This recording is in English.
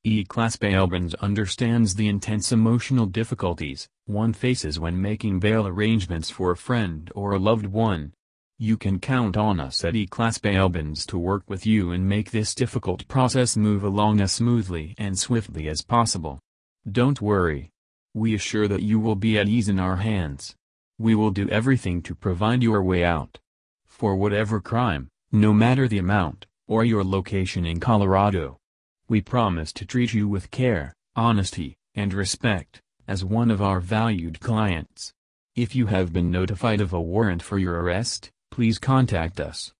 E-Class Bail Bonds understands the intense emotional difficulties one faces when making bail arrangements for a friend or a loved one. You can count on us at E-Class Bail Bonds to work with you and make this difficult process move along as smoothly and swiftly as possible. Don't worry. We assure that you will be at ease in our hands. We will do everything to provide your way out. For whatever crime, no matter the amount, or your location in Colorado. We promise to treat you with care, honesty, and respect, as one of our valued clients. If you have been notified of a warrant for your arrest, please contact us.